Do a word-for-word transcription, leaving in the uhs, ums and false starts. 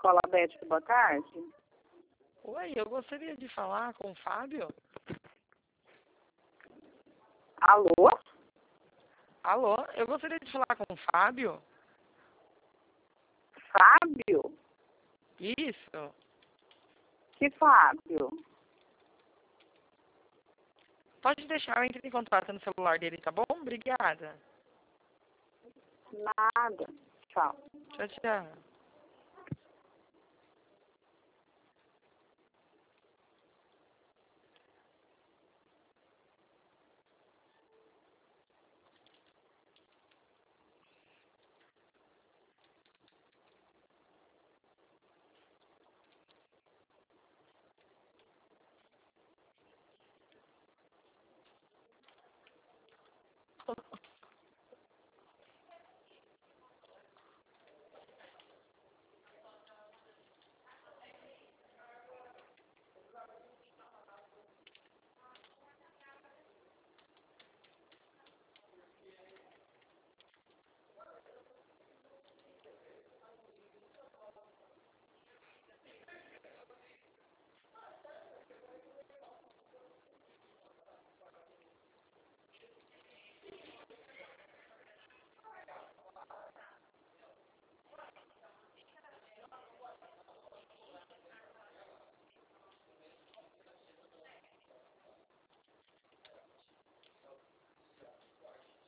Escola Beth, boa tarde. Oi, eu gostaria de falar com o Fábio. Alô? Alô, eu gostaria de falar com o Fábio. Fábio? Isso. Que Fábio? Pode deixar, eu entro em contato no celular dele, tá bom? Obrigada. Nada. Tchau. Tchau, tchau.